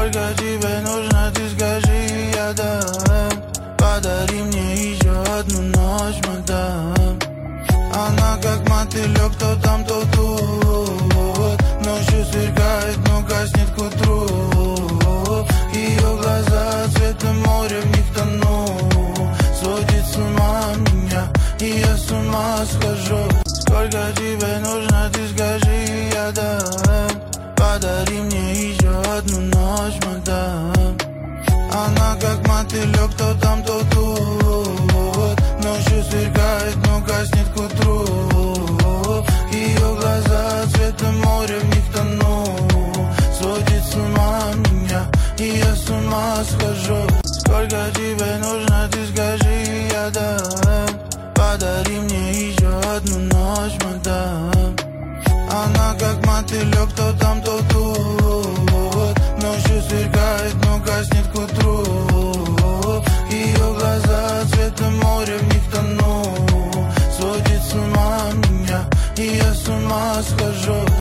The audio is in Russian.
Сколько тебе нужно, ты скажи, я дам. Подари мне еще одну ночь, мадам. Она как мотылек, то там, то тут. Ночью сверкает, но гаснет к утру. Ее глаза цветом моря, в них тону. Сводит с ума меня, и я с ума схожу. Сколько тебе нужно, ты скажи, я дам. Подари мне еще одну ночь, мадам. Она как мотылек, то там, то тут. Ночью сверкает, но гаснет к утру. Ее глаза цветом моря, в них тону. Сводит с ума меня, и я с ума схожу. Сколько тебе нужно, ты скажи, я дам. Подари мне еще одну ночь, мадам. Она как мотылек, то там, то тут. Ночью сверкает, но гаснет к утру. Ее глаза цветом моря, в них тону. Сводит с ума меня, и я с ума схожу.